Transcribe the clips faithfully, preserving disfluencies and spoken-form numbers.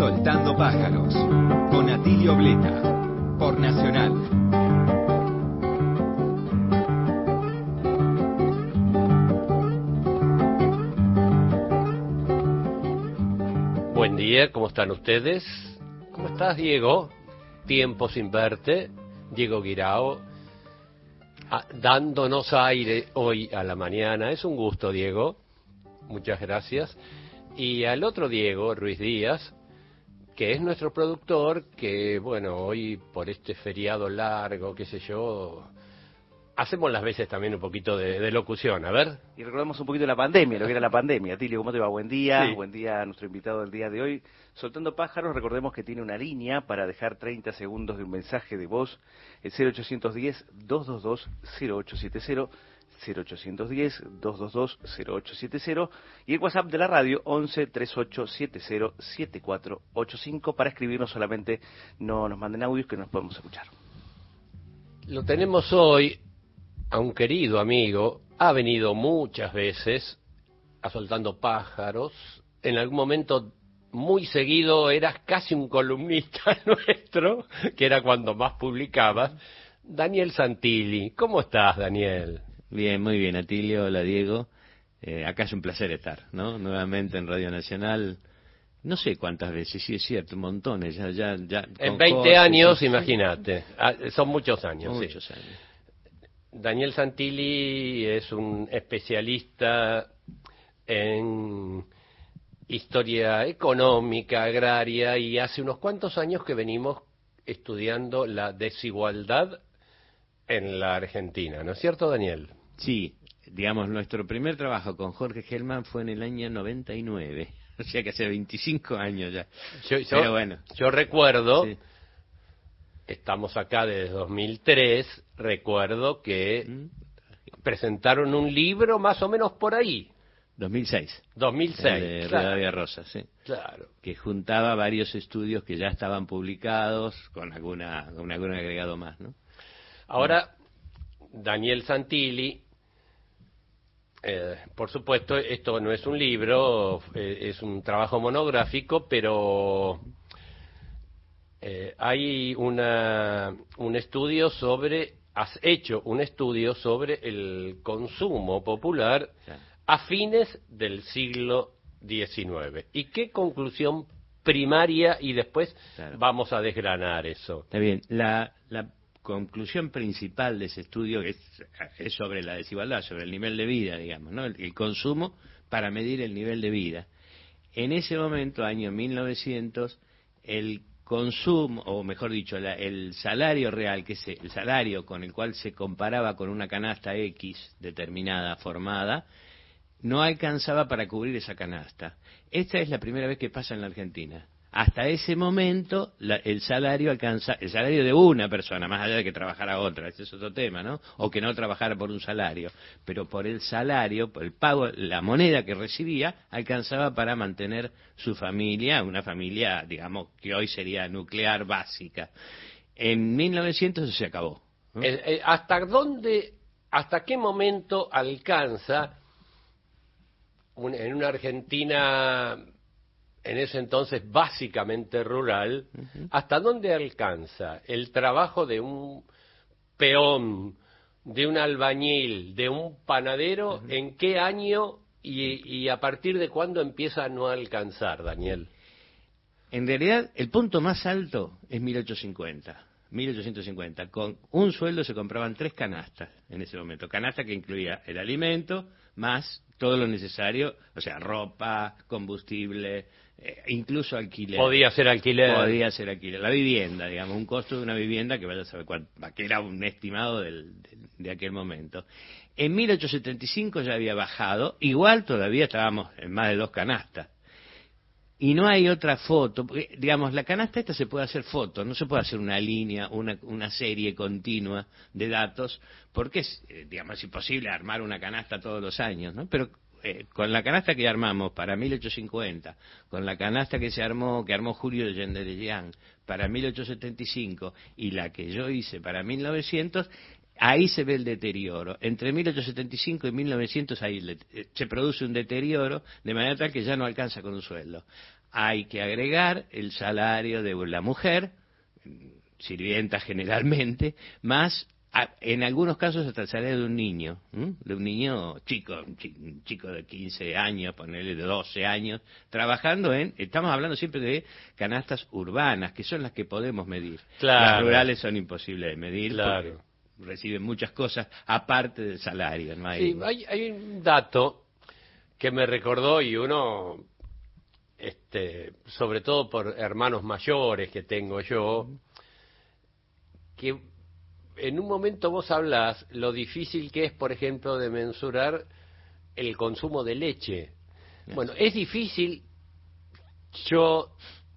Soltando Pájaros, con Atilio Bleta, por Nacional. Buen día, ¿cómo están ustedes? ¿Cómo estás, Diego? Tiempo sin verte. Diego Guirao, ah, dándonos aire hoy a la mañana. Es un gusto, Diego. Muchas gracias. Y al otro Diego, Ruiz Díaz, que es nuestro productor, que, bueno, hoy por este feriado largo, qué sé yo, hacemos las veces también un poquito de, de locución, a ver. Y recordamos un poquito la pandemia, lo que era la pandemia. Tilio, ¿cómo te va? Buen día, Sí. Buen día a nuestro invitado del día de hoy. Soltando Pájaros, recordemos que tiene una línea para dejar treinta segundos de un mensaje de voz, el cero ochocientos diez, dos dos dos, cero ocho siete cero, cero ochocientos diez, dos dos dos, cero ocho siete cero, y el WhatsApp de la radio once, treinta y ocho, setenta, setenta y cuatro ochenta y cinco, para escribirnos solamente, no nos manden audios que nos podemos escuchar. Lo tenemos hoy a un querido amigo, ha venido muchas veces a Soltando Pájaros, en algún momento muy seguido eras casi un columnista nuestro, que era cuando más publicabas, Daniel Santilli. ¿Cómo estás, Daniel? Bien, muy bien, Atilio, hola Diego. Eh, acá es un placer estar, ¿no? Nuevamente en Radio Nacional. No sé cuántas veces, sí es cierto, montones, ya, ya, ya. En veinte años, imagínate, son muchos años. Muchos sí. años. Daniel Santilli es un especialista en historia económica, agraria, y hace unos cuantos años que venimos estudiando la desigualdad en la Argentina, ¿no es cierto, Daniel? Sí, digamos, nuestro primer trabajo con Jorge Gelman fue en el año noventa y nueve, o sea que hace veinticinco años ya. Yo, yo, Pero bueno. Yo recuerdo, sí. Estamos acá desde dos mil tres, recuerdo que ¿Mm? presentaron un libro más o menos por ahí. dos mil seis. dos mil seis, de claro. Rivadavia Rosa, sí. Claro. Que juntaba varios estudios que ya estaban publicados con alguna con algún agregado más, ¿no? Ahora, Daniel Santilli, eh, por supuesto, esto no es un libro, eh, es un trabajo monográfico, pero eh, hay una, un estudio sobre, has hecho un estudio sobre el consumo popular Claro. a fines del siglo diecinueve. ¿Y qué conclusión primaria? Y después Claro. vamos a desgranar eso. Está bien, la... la conclusión principal de ese estudio es, es sobre la desigualdad, sobre el nivel de vida, digamos, ¿no? El, el consumo para medir el nivel de vida. En ese momento, año mil novecientos, el consumo, o mejor dicho, la, el salario real, que es el salario con el cual se comparaba con una canasta X determinada, formada, no alcanzaba para cubrir esa canasta. Esta es la primera vez que pasa en la Argentina. Hasta ese momento la, el salario alcanza, el salario de una persona, más allá de que trabajara otra, ese es otro tema, ¿no? O que no trabajara por un salario, pero por el salario, por el pago, la moneda que recibía, alcanzaba para mantener su familia, una familia, digamos, que hoy sería nuclear básica. En mil novecientos eso se acabó, ¿no? Eh, eh, ¿Hasta dónde, hasta qué momento alcanza un, en una Argentina en ese entonces básicamente rural, uh-huh. hasta dónde alcanza el trabajo de un peón, de un albañil, de un panadero, uh-huh. en qué año y, y a partir de cuándo empieza a no alcanzar, Daniel? En realidad, el punto más alto es mil ochocientos cincuenta. mil ochocientos cincuenta. Con un sueldo se compraban tres canastas en ese momento. Canasta que incluía el alimento más todo lo necesario, o sea, ropa, combustible, eh, incluso alquiler. Podía ser alquiler. Podía ser alquiler. La vivienda, digamos, un costo de una vivienda que vaya a saber cuál, que era un estimado del, de, de aquel momento. En mil ochocientos setenta y cinco ya había bajado, igual todavía estábamos en más de dos canastas. Y no hay otra foto, porque, digamos, la canasta esta se puede hacer foto, no se puede hacer una línea, una, una serie continua de datos, porque es, digamos, imposible armar una canasta todos los años, ¿no? Pero eh, con la canasta que armamos para mil ochocientos cincuenta, con la canasta que se armó, que armó Julio de Gendelian para mil ochocientos setenta y cinco, y la que yo hice para mil novecientos, ahí se ve el deterioro. Entre mil ochocientos setenta y cinco y mil novecientos ahí le, se produce un deterioro de manera tal que ya no alcanza con un sueldo. hay que agregar el salario de la mujer, sirvienta generalmente, más a, en algunos casos hasta el salario de un niño, ¿m? de un niño chico, un chico, un chico de quince años, ponerle de doce años, trabajando en, estamos hablando siempre de canastas urbanas, que son las que podemos medir. Claro. Las rurales son imposibles de medir, Claro. porque reciben muchas cosas aparte del salario. No hay... Sí, hay, hay un dato que me recordó y uno, este, sobre todo por hermanos mayores que tengo yo, que en un momento vos hablás lo difícil que es, por ejemplo, de mensurar el consumo de leche. Bueno, es difícil. Yo,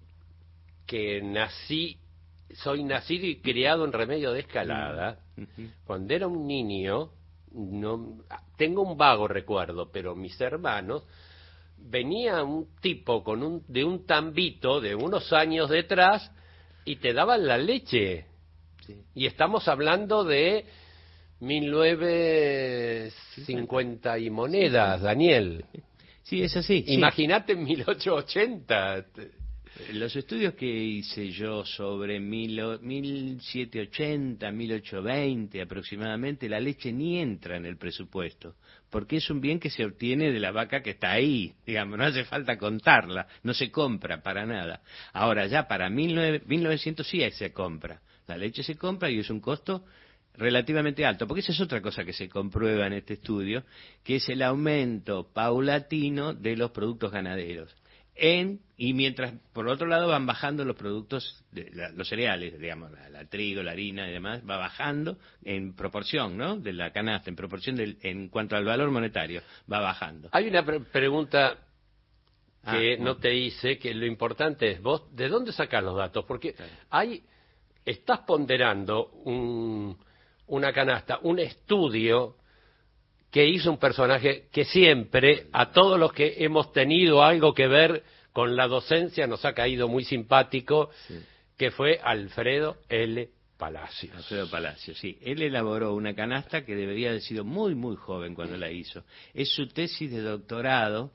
que nací, soy nacido y criado en Remedio de Escalada, cuando era un niño, no tengo un vago recuerdo, pero mis hermanos, venía un tipo con un de un tambito de unos años detrás y te daban la leche. Sí. Y estamos hablando de mil novecientos cincuenta y monedas, Daniel. Sí, es así. Imagínate en mil ochocientos ochenta. Los estudios que hice yo sobre mil setecientos ochenta, mil ochocientos veinte aproximadamente, la leche ni entra en el presupuesto, porque es un bien que se obtiene de la vaca que está ahí, digamos, no hace falta contarla, no se compra para nada. Ahora ya para mil novecientos sí se compra, la leche se compra y es un costo relativamente alto, porque esa es otra cosa que se comprueba en este estudio, que es el aumento paulatino de los productos ganaderos. En, y mientras por otro lado van bajando los productos, de, la, los cereales, digamos, la, la trigo, la harina y demás, va bajando en proporción, ¿no? De la canasta, en proporción del, en cuanto al valor monetario, va bajando. Hay una pre pregunta que ah, bueno. no te hice, que lo importante es, vos, ¿de dónde sacás los datos? Porque claro. hay, estás ponderando un, una canasta, un estudio que hizo un personaje que siempre, a todos los que hemos tenido algo que ver con la docencia, nos ha caído muy simpático, sí. que fue Alfredo L. Palacios. Alfredo Palacios, sí. Él elaboró una canasta que debería haber sido muy, muy joven cuando la hizo. Es su tesis de doctorado,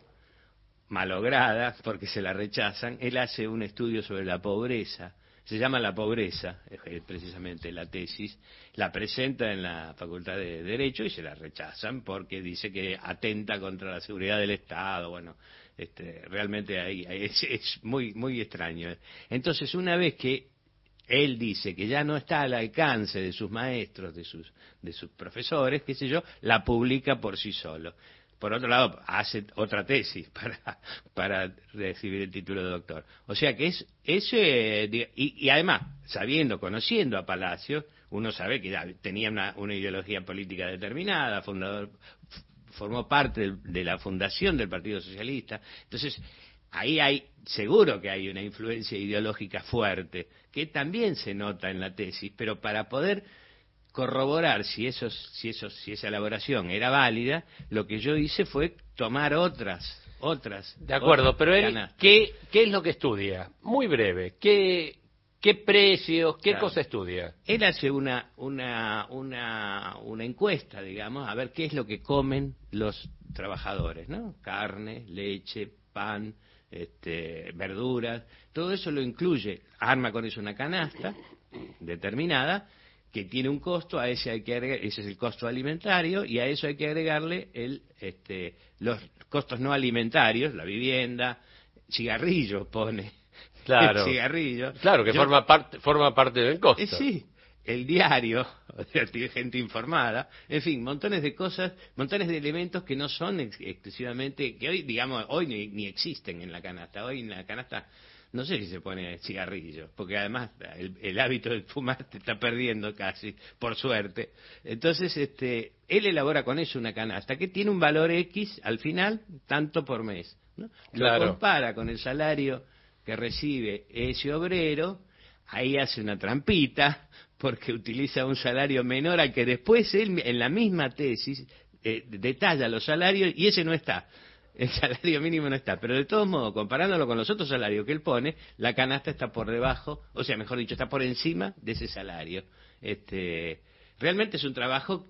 malograda, porque se la rechazan. Él hace un estudio sobre la pobreza. Se llama La pobreza, precisamente la tesis, la presenta en la Facultad de Derecho y se la rechazan porque dice que atenta contra la seguridad del Estado. Bueno, este, realmente ahí, ahí es, es muy, muy extraño. Entonces, una vez que él dice que ya no está al alcance de sus maestros, de sus, de sus profesores, qué sé yo, la publica por sí solo. Por otro lado, hace otra tesis para, para recibir el título de doctor. O sea que es, es eh, y, y además, sabiendo, conociendo a Palacios, uno sabe que ya tenía una, una ideología política determinada, fundador, formó parte de, de la fundación del Partido Socialista. Entonces, ahí hay, seguro que hay una influencia ideológica fuerte, que también se nota en la tesis, pero para poder corroborar si esos, si esos, si esa elaboración era válida, lo que yo hice fue tomar otras, otras. De acuerdo, otras pero él, ¿qué, ¿qué es lo que estudia? Muy breve, ¿qué, qué precios, qué claro. cosa estudia? Él hace una, una, una, una encuesta, digamos, a ver qué es lo que comen los trabajadores, ¿no? Carne, leche, pan, este, verduras, todo eso lo incluye, arma con eso una canasta determinada, que tiene un costo, a ese hay que agregar, ese es el costo alimentario, y a eso hay que agregarle el, este, los costos no alimentarios, la vivienda, cigarrillos pone, claro, el cigarrillo. Claro, que Yo, forma parte, forma parte del costo. Eh, sí, el diario, tiene gente informada, en fin, montones de cosas, montones de elementos que no son ex exclusivamente, que hoy, digamos, hoy ni, ni existen en la canasta, hoy en la canasta no sé si se pone cigarrillos, porque además el, el hábito de fumar te está perdiendo casi, por suerte. Entonces, este, él elabora con eso una canasta que tiene un valor X al final, tanto por mes, ¿no? Claro. Lo compara con el salario que recibe ese obrero, ahí hace una trampita, porque utiliza un salario menor al que después él, en la misma tesis, eh, detalla los salarios y ese no está. El salario mínimo no está, pero de todos modos, comparándolo con los otros salarios que él pone, la canasta está por debajo, o sea, mejor dicho, está por encima de ese salario. Este, realmente es un trabajo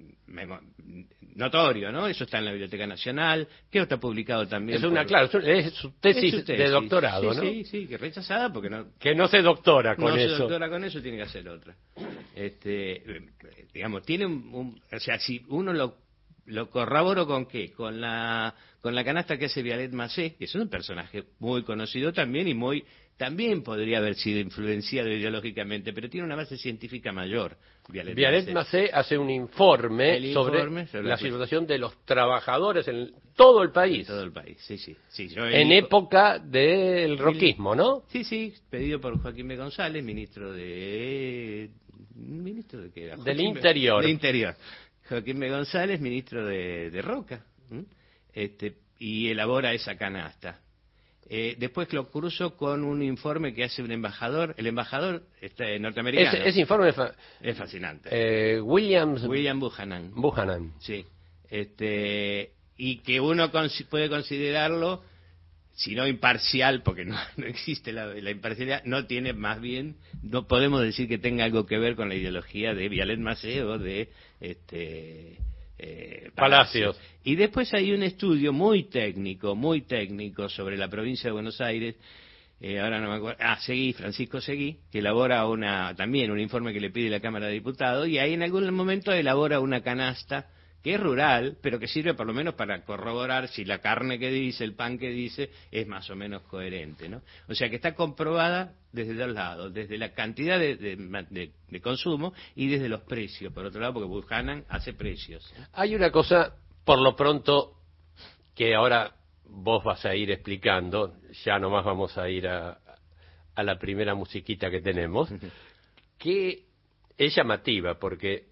notorio, ¿no? Eso está en la Biblioteca Nacional, que está publicado también. Es una, por... claro, es su tesis, es su tesis de doctorado, sí, ¿no? Sí, sí, que rechazada porque no... Que no se doctora con no eso. No se doctora con eso, tiene que hacer otra. Este, digamos, tiene un, un... O sea, si uno lo, lo corroboro con qué, con la, con la canasta que hace Vialet Macé, que es un personaje muy conocido también y muy... También podría haber sido influenciado ideológicamente, pero tiene una base científica mayor. Vialet, Vialet Macé hace un informe, el sobre, informe sobre la pues, situación de los trabajadores en todo el país. En todo el país, sí, sí. sí yo en elijo... época del roquismo, ¿no? Sí, sí, pedido por Joaquín B. González, ministro de... ¿Ministro de qué era? Del Joaquín Interior. B... De Interior. Joaquín B. González, ministro de, de Roca, ¿m? este y elabora esa canasta. Eh, después lo cruzo con un informe que hace un embajador. El embajador este, norteamericano. Ese, ese informe es, fa es fascinante. Eh, Williams... William Buchanan. Buchanan. Sí. Este, y que uno cons puede considerarlo, si no imparcial, porque no, no existe la, la imparcialidad, no tiene más bien, no podemos decir que tenga algo que ver con la ideología de Vialet Macé o de... este Eh, Palacios. Y después hay un estudio muy técnico, muy técnico sobre la provincia de Buenos Aires, eh, ahora no me acuerdo, ah, Seguí, Francisco Seguí, que elabora una también un informe que le pide la Cámara de Diputados, y ahí en algún momento elabora una canasta que es rural, pero que sirve por lo menos para corroborar si la carne que dice, el pan que dice, es más o menos coherente, ¿no? O sea que está comprobada desde dos lados, desde la cantidad de, de, de, de consumo y desde los precios, por otro lado, porque Buchanan hace precios. Hay una cosa, por lo pronto, que ahora vos vas a ir explicando, ya nomás vamos a ir a, a la primera musiquita que tenemos, que es llamativa, porque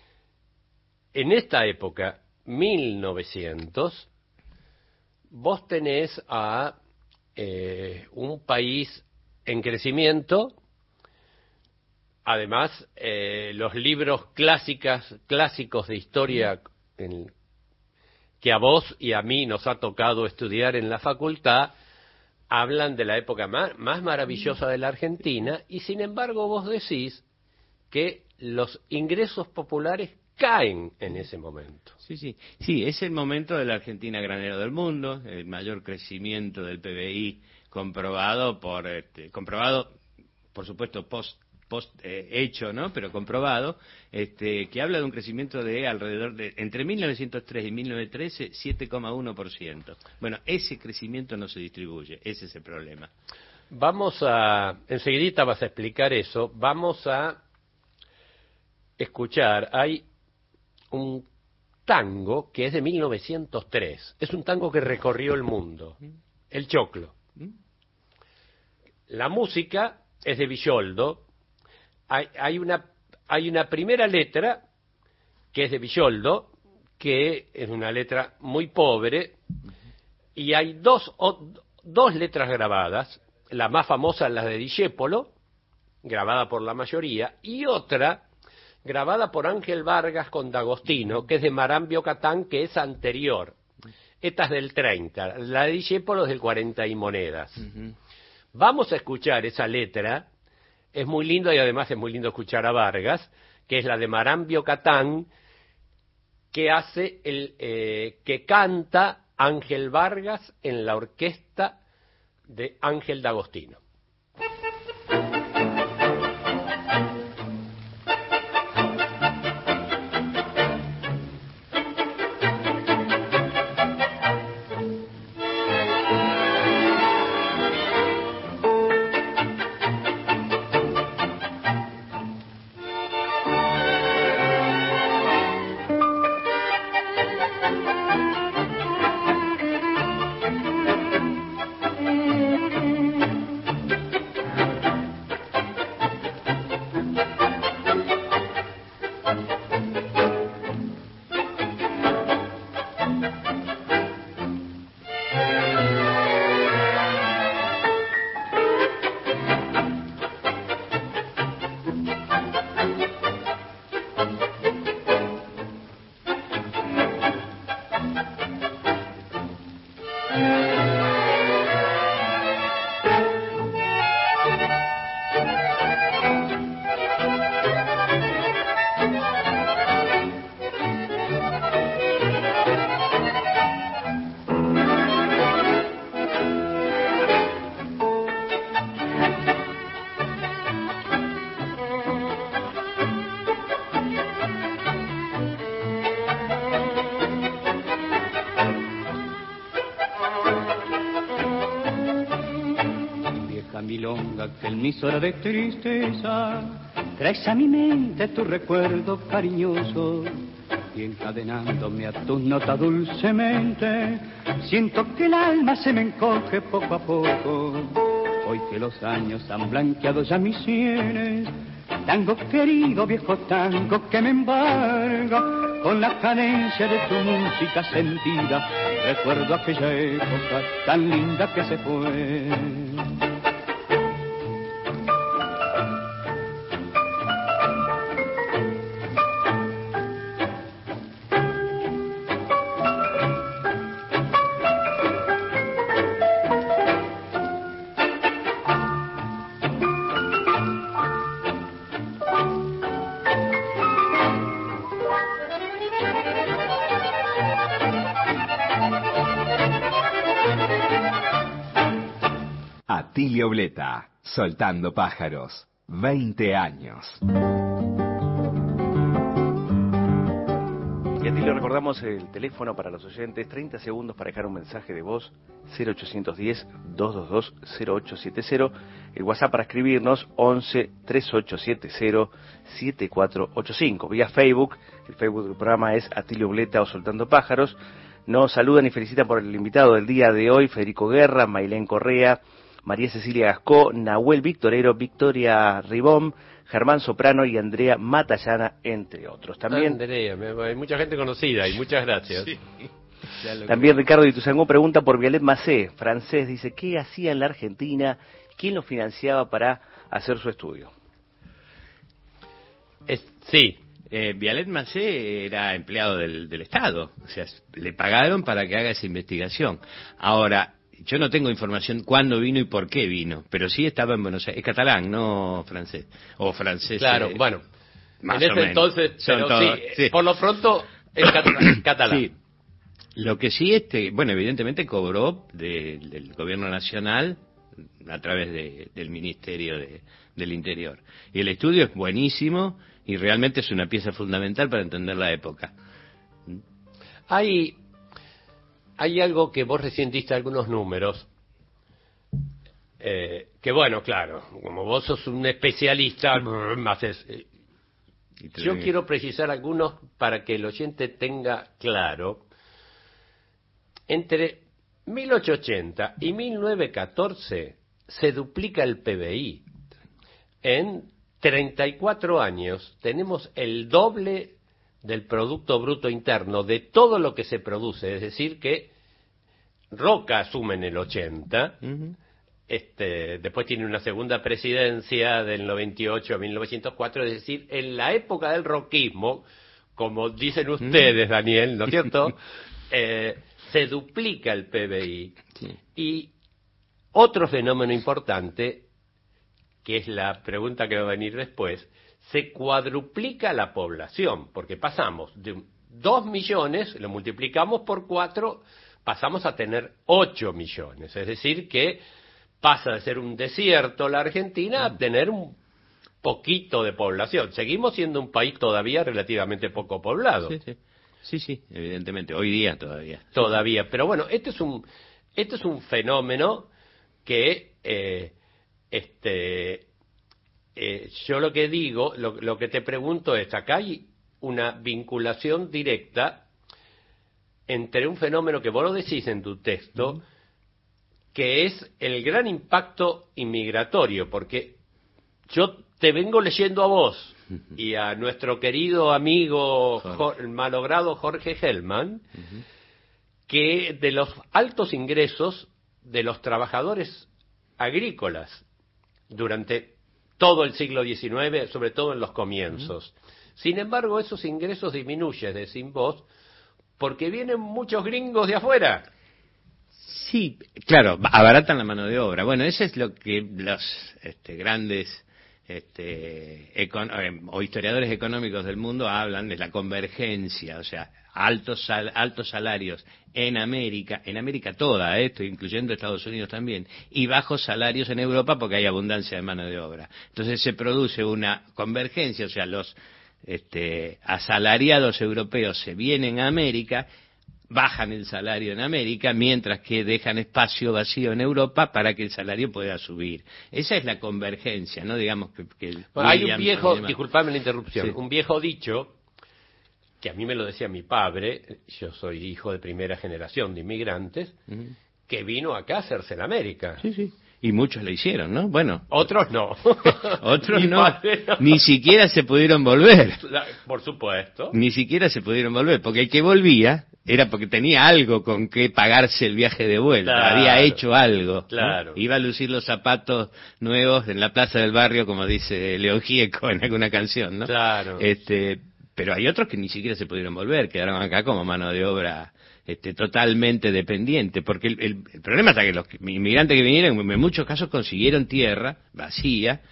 en esta época, mil novecientos, vos tenés a eh, un país en crecimiento. Además, eh, los libros clásicas, clásicos de historia en, que a vos y a mí nos ha tocado estudiar en la facultad, hablan de la época más, más maravillosa de la Argentina, y sin embargo vos decís que los ingresos populares caen en ese momento. Sí, sí, sí, es el momento de la Argentina granero del mundo, el mayor crecimiento del P B I comprobado por, este, comprobado, por supuesto, post, post eh, hecho, ¿no? Pero comprobado, este, que habla de un crecimiento de alrededor de, entre mil novecientos tres y mil novecientos trece, siete coma uno por ciento. Bueno, ese crecimiento no se distribuye, ese es el problema. Vamos a, enseguidita vas a explicar eso, vamos a escuchar, hay un tango que es de mil novecientos tres, es un tango que recorrió el mundo, el choclo. La música es de Villoldo, hay, hay, una, hay una primera letra que es de Villoldo, que es una letra muy pobre, y hay dos, o, dos letras grabadas, la más famosa es la de Discépolo, grabada por la mayoría, y otra grabada por Ángel Vargas con D'Agostino, que es de Marambio Catán, que es anterior. Esta es del treinta, la de Discépolo es del cuarenta y monedas. Uh-huh. Vamos a escuchar esa letra, es muy lindo y además es muy lindo escuchar a Vargas, que es la de Marambio Catán, que hace el eh, que canta Ángel Vargas en la orquesta de Ángel D'Agostino. esa milonga que en mis horas de tristeza traes a mi mente tu recuerdo cariñoso y encadenándome a tus notas dulcemente siento que el alma se me encoge poco a poco. Hoy que los años han blanqueado ya mis sienes, tango querido, viejo tango que me embarga con la cadencia de tu música sentida. Recuerdo aquella época tan linda que se fue. Atilio Bleta, Soltando Pájaros, veinte años. Y a ti le recordamos el teléfono para los oyentes, treinta segundos para dejar un mensaje de voz, cero ochocientos diez, doscientos veintidós, cero ocho siete cero, el WhatsApp para escribirnos, once, treinta y ocho setenta, setenta y cuatro ochenta y cinco, vía Facebook, el Facebook del programa es Atilio Bleta o Soltando Pájaros. Nos saludan y felicitan por el invitado del día de hoy, Federico Guerra, Mailén Correa, María Cecilia Gascó, Nahuel Victorero, Victoria Ribón, Germán Soprano y Andrea Matallana, entre otros. También Andrea, hay mucha gente conocida y muchas gracias. Sí. También Ricardo Dituzangó pregunta por Vialet Macé, francés, dice, ¿qué hacía en la Argentina? ¿Quién lo financiaba para hacer su estudio? Es, sí. Eh, Vialet Macé era empleado del, del Estado, o sea, le pagaron para que haga esa investigación. Ahora, yo no tengo información cuándo vino y por qué vino, pero sí estaba en Buenos Aires. Es catalán, no francés. O francés. Claro, eh, bueno. Más en o ese menos. entonces, pero todos, sí, sí. por lo pronto, es catalán. catalán. Sí. Lo que sí, este, bueno, evidentemente cobró de, del gobierno nacional a través de, del Ministerio de, del Interior. Y el estudio es buenísimo y realmente es una pieza fundamental para entender la época. Hay, hay algo que vos recién diste algunos números, eh, que bueno, claro, como vos sos un especialista, haces, eh, yo quiero precisar algunos para que el oyente tenga claro. Entre mil ochocientos ochenta y mil novecientos catorce se duplica el P B I. En treinta y cuatro años tenemos el doble del Producto Bruto Interno de todo lo que se produce. Es decir, que Roca asume en el ochenta, uh-huh. este, después tiene una segunda presidencia del noventa y ocho a mil novecientos cuatro, es decir, en la época del roquismo, como dicen ustedes, uh-huh. Daniel, ¿no es cierto?, eh, se duplica el P B I. Sí. Y otro fenómeno importante, que es la pregunta que va a venir después, se cuadruplica la población, porque pasamos de dos millones, lo multiplicamos por cuatro, pasamos a tener ocho millones. Es decir, que pasa de ser un desierto la Argentina a tener un poquito de población. Seguimos siendo un país todavía relativamente poco poblado. Sí, sí. Sí, sí, evidentemente, hoy día todavía. Todavía, pero bueno, este es un, este es un fenómeno que, eh, este, eh, yo lo que digo, lo, lo que te pregunto es, acá hay una vinculación directa entre un fenómeno que vos lo decís en tu texto, uh-huh. que es el gran impacto inmigratorio, porque yo te vengo leyendo a vos y a nuestro querido amigo Jorge, malogrado Jorge Hellman, uh-huh. que de los altos ingresos de los trabajadores agrícolas durante todo el siglo diecinueve, sobre todo en los comienzos. Uh-huh. Sin embargo, esos ingresos disminuyen, decís vos, porque vienen muchos gringos de afuera. Sí, claro, abaratan la mano de obra. Bueno, eso es lo que los este, grandes este, econ- o historiadores económicos del mundo hablan de la convergencia, o sea, altos sal- altos salarios en América, en América toda, esto incluyendo Estados Unidos también, y bajos salarios en Europa porque hay abundancia de mano de obra. Entonces se produce una convergencia, o sea, los este, asalariados europeos se vienen a América bajan el salario en América, mientras que dejan espacio vacío en Europa para que el salario pueda subir. Esa es la convergencia, ¿no? Digamos que... que bueno, hay un William, viejo, demás. disculpame la interrupción, Sí. un viejo dicho, que a mí me lo decía mi padre, yo soy hijo de primera generación de inmigrantes, Ujú. que vino acá a hacerse en América. Sí, sí. Y muchos lo hicieron, ¿no? Bueno, Otros no. otros Mi no, padre no. ni siquiera se pudieron volver. La- Por supuesto. Ni siquiera se pudieron volver, porque el que volvía era porque tenía algo con que pagarse el viaje de vuelta, Claro. había hecho algo, ¿no? Claro. Iba a lucir los zapatos nuevos en la plaza del barrio, como dice León Gieco en alguna canción, ¿no? Claro. Este, pero hay otros que ni siquiera se pudieron volver, quedaron acá como mano de obra este, totalmente dependiente, porque el, el, el problema está que los inmigrantes que vinieron en muchos casos consiguieron tierra vacía,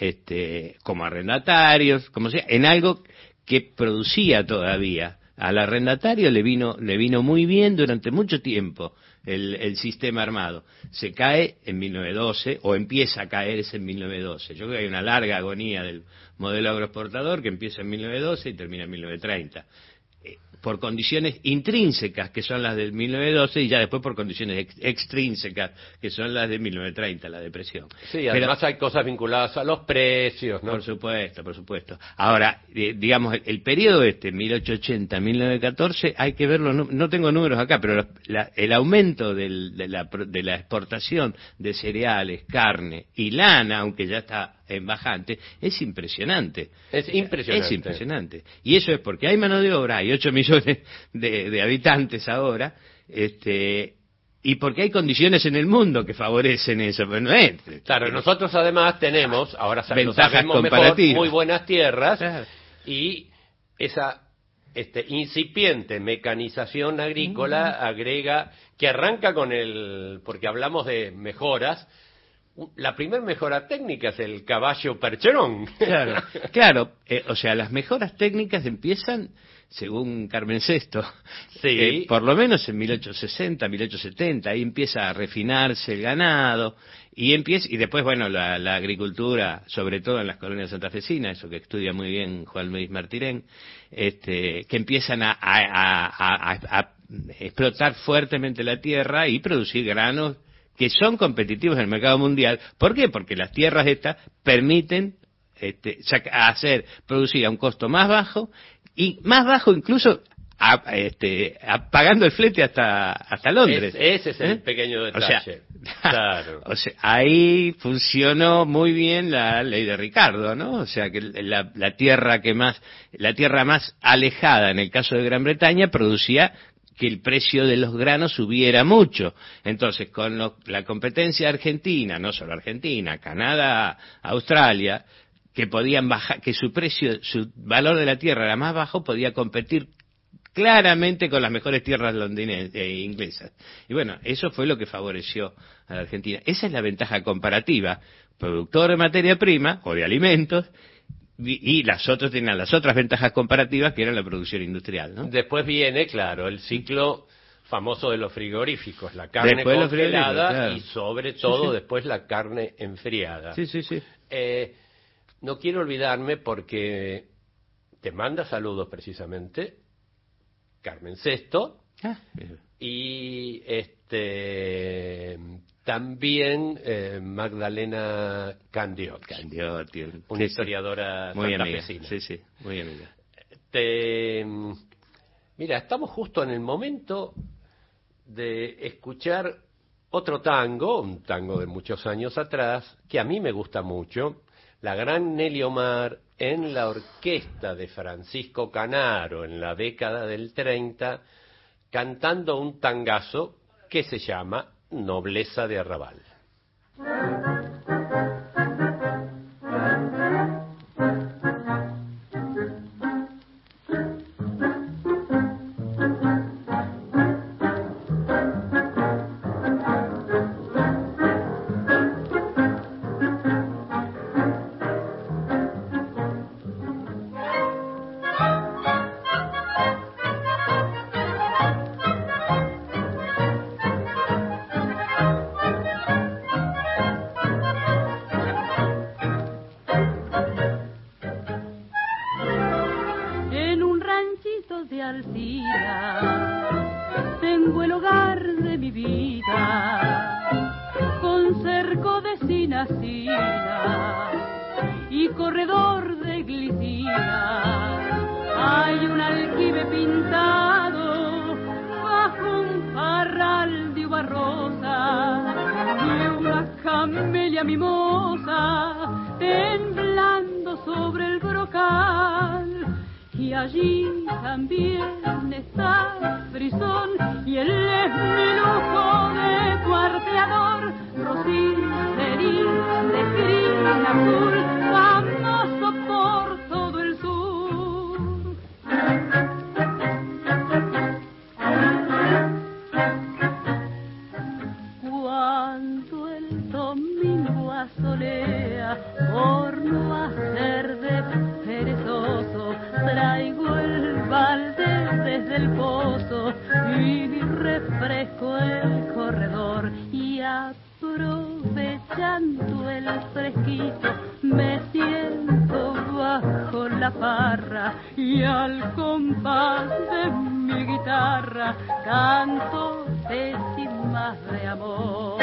este, como arrendatarios, como sea, en algo que producía todavía. Al arrendatario le vino, le vino muy bien durante mucho tiempo el, el sistema armado. Se cae en mil novecientos doce, o empieza a caerse en mil novecientos doce. Yo creo que hay una larga agonía del modelo agroexportador que empieza en mil novecientos doce y termina en mil novecientos treinta. Eh, por condiciones intrínsecas, que son las del mil novecientos doce, y ya después por condiciones ex- extrínsecas, que son las de mil novecientos treinta, la depresión. Sí, además Pero, hay cosas vinculadas a los precios, ¿no? por supuesto, por supuesto. Ahora, eh, digamos, el, el periodo este, mil ochocientos ochenta a mil novecientos catorce, hay que verlo, no, no tengo números acá, pero la- la- el aumento del- de, la, pro- de la exportación de cereales, carne y lana, aunque ya está en bajante, es impresionante. Es impresionante. Es impresionante. Y eso es porque hay mano de obra, hay ocho millones de, de habitantes ahora, este, y porque hay condiciones en el mundo que favorecen eso. Pero no es, Claro, nosotros además tenemos, ahora sa- lo Ventajas sabemos mejor, comparativas. muy buenas tierras Claro. y esa este, incipiente mecanización agrícola agrega, que arranca con el, porque hablamos de mejoras, u- la primera mejora técnica es el caballo percherón. Claro, claro, eh, o sea, las mejoras técnicas empiezan, según Carmen Sesto, Sí. eh, por lo menos en mil ochocientos sesenta, mil ochocientos setenta, ahí empieza a refinarse el ganado, y empieza, y después, bueno, la, la agricultura, sobre todo en las colonias santafesinas, eso que estudia muy bien Juan Luis Martirén, este, que empiezan a, a, a, a, a explotar fuertemente la tierra y producir granos que son competitivos en el mercado mundial. ¿Por qué? Porque las tierras estas permiten este, saca- hacer, producir a un costo más bajo, y más bajo incluso a- este, a- pagando el flete hasta hasta Londres. Es- ese es el ¿Eh? pequeño O sea, detalle. Claro. o sea, ahí funcionó muy bien la ley de Ricardo, ¿no? O sea, que la, la tierra que más, la tierra más alejada, en el caso de Gran Bretaña, producía que el precio de los granos subiera mucho. Entonces, con lo- la competencia argentina, no solo Argentina, Canadá, Australia, que podían bajar, que su precio, su valor de la tierra era más bajo, podía competir claramente con las mejores tierras londinenses e inglesas. Y bueno, eso fue lo que favoreció a la Argentina. Esa es la ventaja comparativa. Productor de materia prima o de alimentos, y, y las otras tenían las otras ventajas comparativas, que eran la producción industrial, ¿no? Después viene, claro, el ciclo famoso de los frigoríficos, la carne Después los congelada frigoríficos, claro. y sobre todo Sí, sí. después la carne enfriada. Sí, sí, sí. Eh, no quiero olvidarme porque te manda saludos precisamente Carmen Sesto Ah, y este también eh, Magdalena Candiot, Candioti, una sí, historiadora muy amiga. santafesina. Sí, sí, muy amiga. Te- mira, estamos justo en el momento de escuchar otro tango, un tango de muchos años atrás, que a mí me gusta mucho, la gran Nelly Omar en la orquesta de Francisco Canaro en la década del treinta, cantando un tangazo que se llama Nobleza de Arrabal. Thank you. hornacina y corredor de glicina. Hay un aljibe pintado bajo un parral de uva rosa y una camelia mimosa temblando sobre el brocal. Y allí también está Frisón y el esmeluco de cuarteador, Rosín, Serín, de crin azul, famoso por todo el sur. Cuando el domingo asolea, por no hacer de perezoso, traigo el balde desde el pozo y refresco el corredor, y aprovechando el fresquito me siento bajo la parra y al compás de mi guitarra canto décimas de amor.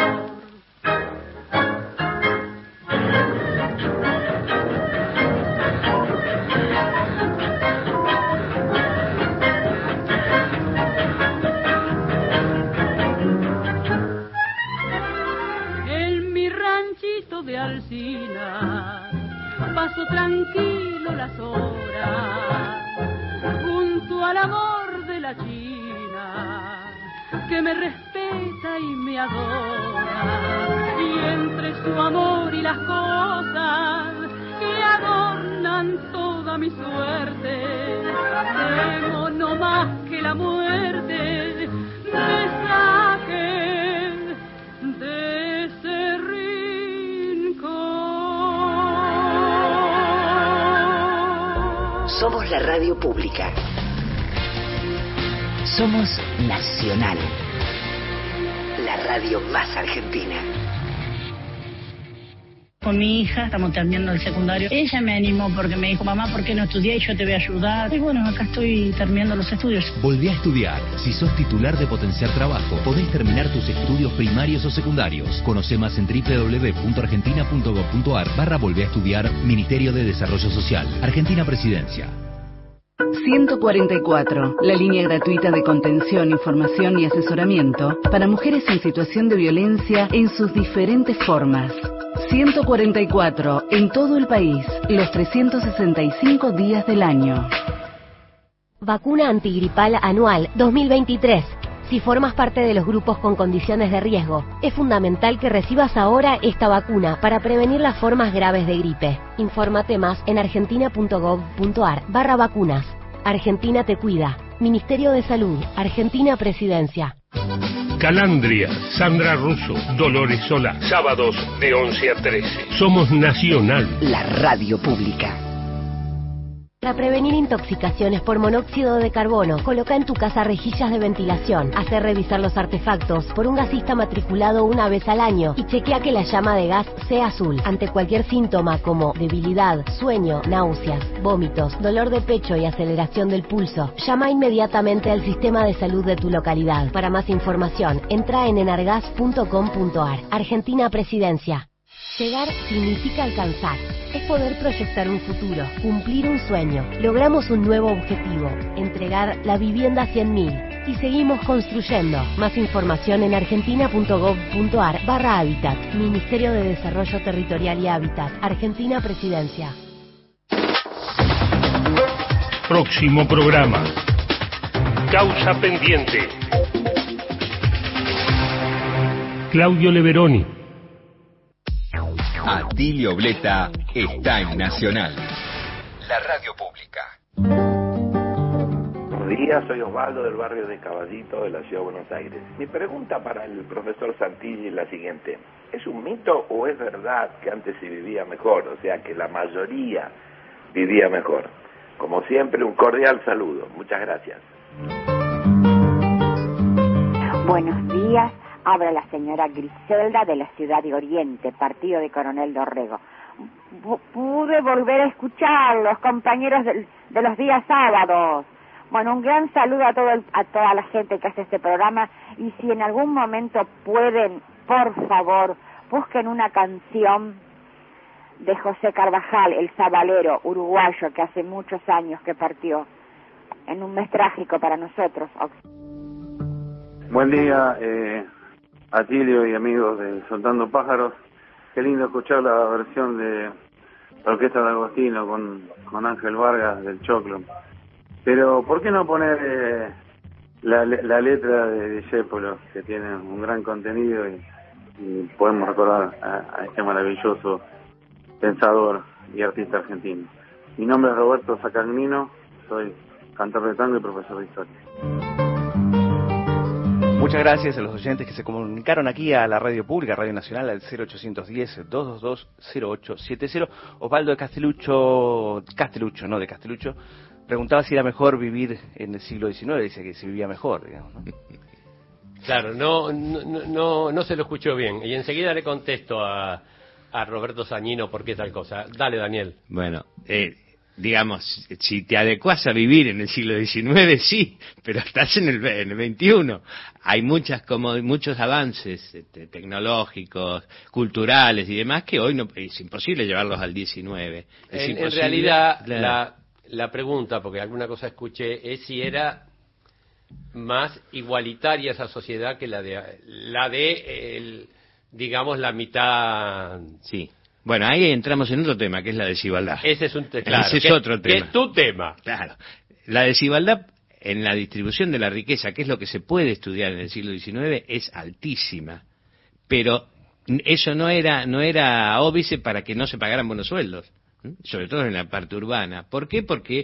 De Alsina paso tranquilo las horas junto al amor de la China que me respeta y me adora, y entre su amor y las cosas que adornan toda mi suerte temo no más que la muerte me saque de ese río. Somos la radio pública. Somos Nacional. La radio más argentina. Con mi hija, estamos terminando el secundario. Ella me animó porque me dijo, mamá, ¿por qué no estudié? Y yo te voy a ayudar. Y bueno, acá estoy terminando los estudios. Volví a estudiar. Si sos titular de Potenciar Trabajo, podés terminar tus estudios primarios o secundarios. Conoce más en doble u doble u doble u punto argentina punto gov punto ar barra Volví a estudiar, Ministerio de Desarrollo Social. Argentina Presidencia. ciento cuarenta y cuatro, la línea gratuita de contención, información y asesoramiento para mujeres en situación de violencia en sus diferentes formas. ciento cuarenta y cuatro, en todo el país, los trescientos sesenta y cinco días del año. Vacuna antigripal anual dos mil veintitrés. Si formas parte de los grupos con condiciones de riesgo, es fundamental que recibas ahora esta vacuna para prevenir las formas graves de gripe. Infórmate más en argentina punto gov punto ar barra vacunas. Argentina te cuida. Ministerio de Salud. Argentina Presidencia. Calandria, Sandra Russo, Dolores Solá. Sábados de once a trece. Somos Nacional. La radio pública. Para prevenir intoxicaciones por monóxido de carbono, coloca en tu casa rejillas de ventilación, hacer revisar los artefactos por un gasista matriculado una vez al año y chequea que la llama de gas sea azul. Ante cualquier síntoma como debilidad, sueño, náuseas, vómitos, dolor de pecho y aceleración del pulso, llama inmediatamente al sistema de salud de tu localidad. Para más información, entra en enargas punto com punto ar. Argentina Presidencia. Llegar significa alcanzar. Es poder proyectar un futuro, cumplir un sueño. Logramos un nuevo objetivo, entregar la vivienda a cien mil. Y seguimos construyendo. Más información en argentina punto gov punto ar barra hábitat. Ministerio de Desarrollo Territorial y Hábitat. Argentina Presidencia. Próximo programa. Causa pendiente. Claudio Leveroni. Atilio Bleta está en Nacional, la radio pública. Buenos días, soy Osvaldo del barrio de Caballito de la Ciudad de Buenos Aires. Mi pregunta para el profesor Santilli es la siguiente. ¿Es un mito o es verdad que antes se vivía mejor? O sea, que la mayoría vivía mejor. Como siempre, un cordial saludo. Muchas gracias. Buenos días. Habla la señora Griselda de la Ciudad de Oriente, partido de Coronel Dorrego. Pude volver a escuchar los compañeros de, de los días sábados. Bueno, un gran saludo a, todo el, a toda la gente que hace este programa, y si en algún momento pueden, por favor, busquen una canción de José Carvajal, el sabalero uruguayo que hace muchos años que partió, en un mes trágico para nosotros. Buen día, eh, Atilio y amigos de Soltando Pájaros. Qué lindo escuchar la versión de la Orquesta de Agostino con, con Ángel Vargas del Choclo. Pero, ¿por qué no poner eh, la, la letra de Discépolo, que tiene un gran contenido y, y podemos recordar a, a este maravilloso pensador y artista argentino? Mi nombre es Roberto Sacagnino, soy cantor de tango y profesor de historia. Muchas gracias a los oyentes que se comunicaron aquí a la radio pública, Radio Nacional, al cero ochocientos diez, doscientos veintidós, cero ocho setenta. Osvaldo de Castelucho, Castelucho, no de Castelucho, preguntaba si era mejor vivir en el siglo diecinueve, dice que se vivía mejor, digamos, ¿no? Claro, no, no, no, no se lo escuchó bien. Y enseguida le contesto a, a Roberto Sañino por qué tal cosa. Dale, Daniel. Bueno, eh, digamos, si te adecuás a vivir en el siglo diecinueve, sí, pero estás en el, en el veintiuno. Hay muchas, como muchos avances este, tecnológicos, culturales y demás que hoy no, es imposible llevarlos al diecinueve. Es en, imposible, en realidad, claro. la, la pregunta, porque alguna cosa escuché, es si era más igualitaria esa sociedad que la de, la de el, digamos, la mitad. Sí. Bueno, ahí entramos en otro tema, que es la desigualdad. Ese es un te- claro, Ese es que, otro tema. Que es tu tema. Claro. La desigualdad en la distribución de la riqueza, que es lo que se puede estudiar en el siglo diecinueve, es altísima. Pero eso no era no era óbice para que no se pagaran buenos sueldos, ¿eh? Sobre todo en la parte urbana. ¿Por qué? Porque,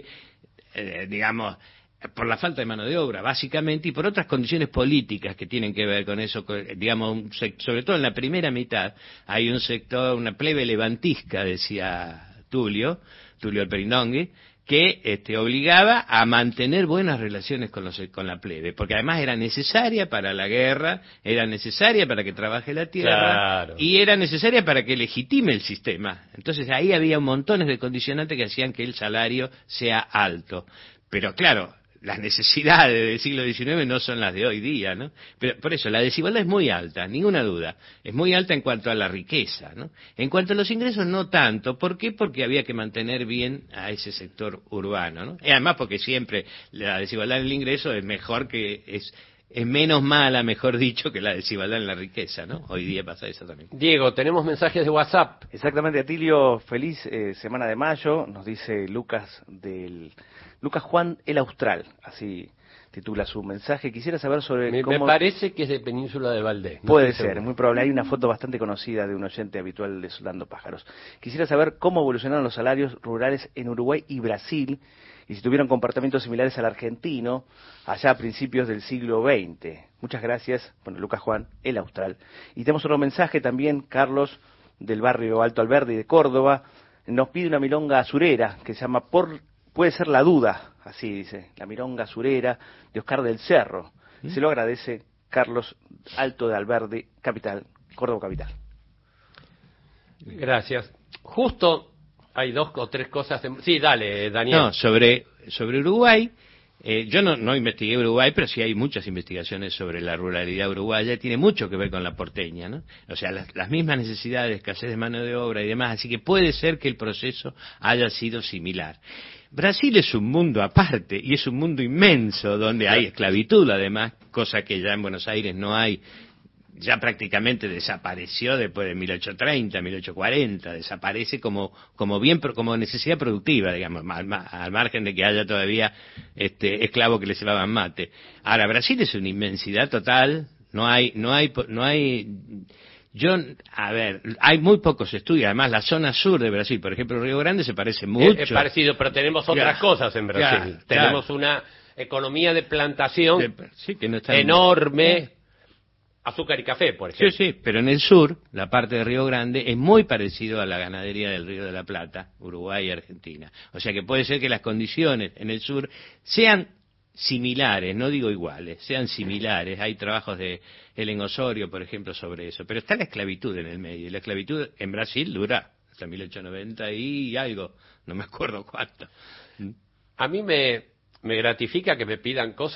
eh, digamos, por la falta de mano de obra, básicamente, y por otras condiciones políticas que tienen que ver con eso, digamos, un sect- sobre todo en la primera mitad, hay un sector, una plebe levantisca, decía Tulio, Tulio Alperindongui, que este, obligaba a mantener buenas relaciones con, los, con la plebe, porque además era necesaria para la guerra, era necesaria para que trabaje la tierra, Claro. y era necesaria para que legitime el sistema. Entonces ahí había montones de condicionantes que hacían que el salario sea alto. Pero claro, las necesidades del siglo diecinueve no son las de hoy día, ¿no? Pero por eso, la desigualdad es muy alta, ninguna duda. Es muy alta en cuanto a la riqueza, ¿no? En cuanto a los ingresos, no tanto. ¿Por qué? Porque había que mantener bien a ese sector urbano, ¿no? Y además porque siempre la desigualdad en el ingreso es mejor que... es es menos mala, mejor dicho, que la desigualdad en la riqueza, ¿no? Hoy día pasa eso también. Diego, tenemos mensajes de WhatsApp. Exactamente, Atilio, feliz eh, semana de mayo, nos dice Lucas del Lucas Juan el Austral, así titula su mensaje. Quisiera saber sobre Me, cómo... me parece que es de Península de Valdés. No Puede estoy ser, seguro. muy probable. Hay una foto bastante conocida de un oyente habitual de Soltando Pájaros. Quisiera saber cómo evolucionaron los salarios rurales en Uruguay y Brasil, y si tuvieron comportamientos similares al argentino allá a principios del siglo veinte. Muchas gracias. Bueno, Lucas Juan, el Austral. Y tenemos otro mensaje también, Carlos, del barrio Alto Alberdi de Córdoba, nos pide una milonga azurera que se llama Por Puede ser la duda, así dice, la milonga azurera de Oscar del Cerro. ¿Mm? Se lo agradece Carlos, Alto de Alberdi, capital, Córdoba capital. Gracias. Justo hay dos o tres cosas... De... Sí, dale, Daniel. No, sobre, sobre Uruguay, eh, yo no, no investigué Uruguay, pero sí hay muchas investigaciones sobre la ruralidad uruguaya, tiene mucho que ver con la porteña, ¿no? O sea, las, las mismas necesidades, escasez de mano de obra y demás, así que puede ser que el proceso haya sido similar. Brasil es un mundo aparte, y es un mundo inmenso, donde hay esclavitud, además, cosa que ya en Buenos Aires no hay. Ya prácticamente desapareció después de mil ochocientos treinta, mil ochocientos cuarenta, desaparece como como bien como necesidad productiva, digamos, al, al margen de que haya todavía este esclavos que le llevaban mate. Ahora, Brasil es una inmensidad total, no hay no hay no hay yo a ver, hay muy pocos estudios, además la zona sur de Brasil, por ejemplo, Río Grande se parece mucho. Es, es parecido, pero tenemos otras ya, cosas en Brasil. ya, tenemos claro. una economía de plantación de, sí, que no está enorme. En... Azúcar y café, por ejemplo. Sí, sí, pero en el sur, la parte de Río Grande, es muy parecido a la ganadería del Río de la Plata, Uruguay y Argentina. O sea que puede ser que las condiciones en el sur sean similares, no digo iguales, sean similares. Hay trabajos de Helen Osorio, por ejemplo, sobre eso. Pero está la esclavitud en el medio. Y la esclavitud en Brasil dura hasta mil ochocientos noventa y algo, no me acuerdo cuánto. A mí me, me gratifica que me pidan cosas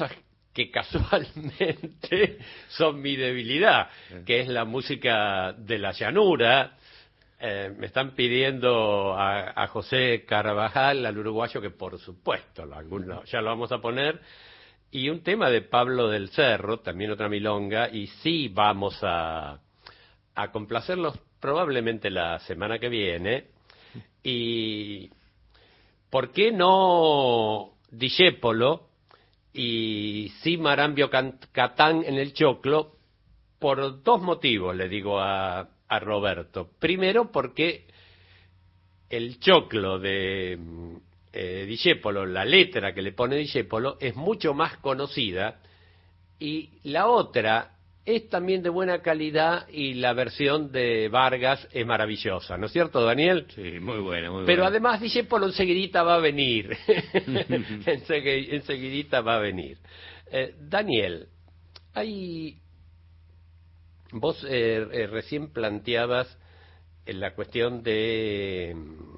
que casualmente son mi debilidad, que es la música de la llanura. Eh, me están pidiendo a, a José Carvajal, al uruguayo, que por supuesto lo, alguno, ya lo vamos a poner, y un tema de Pablo del Cerro, también otra milonga, y sí vamos a, a complacerlos probablemente la semana que viene. Y ¿por qué no Discépolo y sí Marambio Catán en el choclo? Por dos motivos, le digo a, a Roberto. Primero, porque el choclo de eh, Discépolo, la letra que le pone Discépolo, es mucho más conocida, y la otra es también de buena calidad, y la versión de Vargas es maravillosa, ¿no es cierto, Daniel? Sí, muy buena, muy Pero buena. además Discépolo enseguidita va a venir, Ensegui, enseguidita va a venir. Eh, Daniel, hay... vos eh, eh, recién planteabas en la cuestión de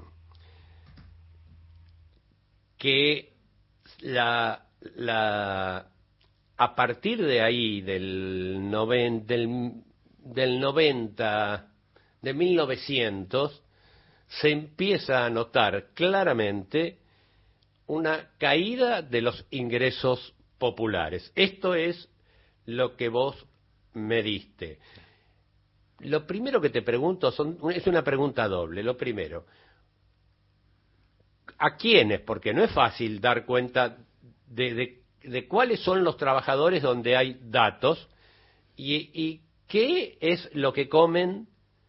que la... la a partir de ahí, del, noven, del, del noventa, de mil novecientos, se empieza a notar claramente una caída de los ingresos populares. Esto es lo que vos me diste. Lo primero que te pregunto son, es una pregunta doble. Lo primero, ¿a quiénes? Porque no es fácil dar cuenta de, de de cuáles son los trabajadores donde hay datos, y, y qué es lo que comen,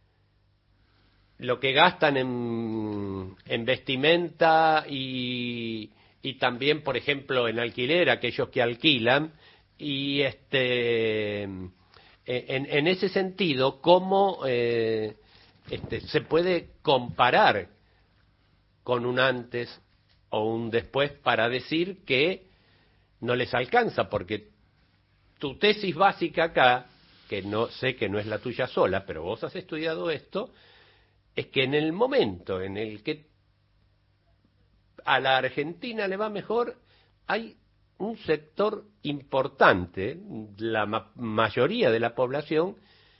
lo que gastan en, en vestimenta y, y también, por ejemplo, en alquiler, aquellos que alquilan, y este en, en ese sentido, cómo eh, este, se puede comparar con un antes o un después para decir que no les alcanza, porque tu tesis básica acá, que no sé que no es la tuya sola, pero vos has estudiado esto, es que en el momento en el que a la Argentina le va mejor, hay un sector importante, la ma- mayoría de la población,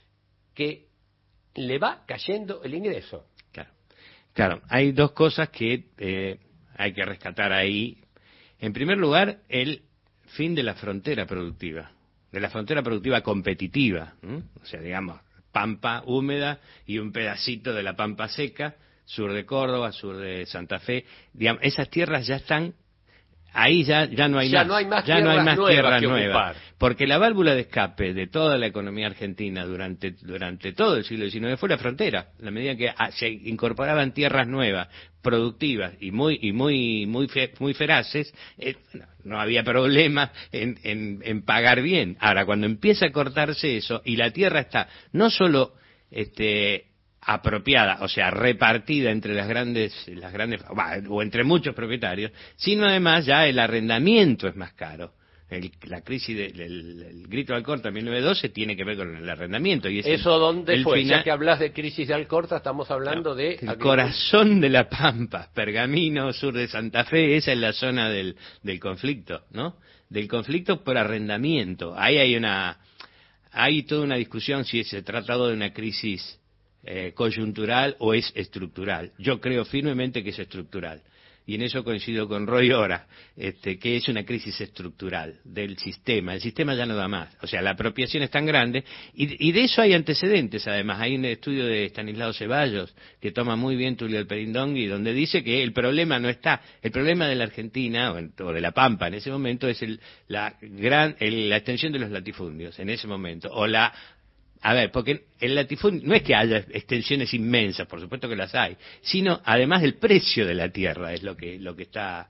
que le va cayendo el ingreso. Claro, claro. Hay dos cosas que eh, hay que rescatar ahí. En primer lugar, el fin de la frontera productiva, de la frontera productiva competitiva, ¿eh? O sea, digamos, pampa húmeda y un pedacito de la pampa seca, sur de Córdoba, sur de Santa Fe, digamos, esas tierras ya están, ahí ya, ya no hay ya más, no hay más ya no hay más tierras que nuevas, ocupar. Porque la válvula de escape de toda la economía argentina durante, durante todo el siglo diecinueve fue la frontera, la medida que se incorporaban tierras nuevas, productivas y muy y muy muy fe, muy feraces, eh, no, no había problema en, en, en pagar bien. Ahora, cuando empieza a cortarse eso y la tierra está no solo este apropiada, o sea, repartida entre las grandes, las grandes o entre muchos propietarios, sino además ya el arrendamiento es más caro. El, la crisis del el, el grito de Alcorta en mil novecientos doce tiene que ver con el arrendamiento. Y es ¿Eso el, dónde el fue? Final, ya que hablas de crisis de Alcorta, estamos hablando no, de... el corazón de la Pampa, Pergamino, sur de Santa Fe, esa es la zona del, del conflicto, ¿no? Del conflicto por arrendamiento. Ahí hay una, hay toda una discusión si se ha tratado de una crisis eh, coyuntural o es estructural. Yo creo firmemente que es estructural. Y en eso coincido con Roy Ora, este, que es una crisis estructural del sistema. El sistema ya no da más. O sea, la apropiación es tan grande. Y, y de eso hay antecedentes, además. Hay un estudio de Estanislao Ceballos, que toma muy bien Tulio Alperindongui, donde dice que el problema no está... El problema de la Argentina, o, en, o de la Pampa en ese momento, es el, la, gran, el, la extensión de los latifundios en ese momento. O la... A ver, porque el latifundio no es que haya extensiones inmensas, por supuesto que las hay, sino además el precio de la tierra es lo que lo que está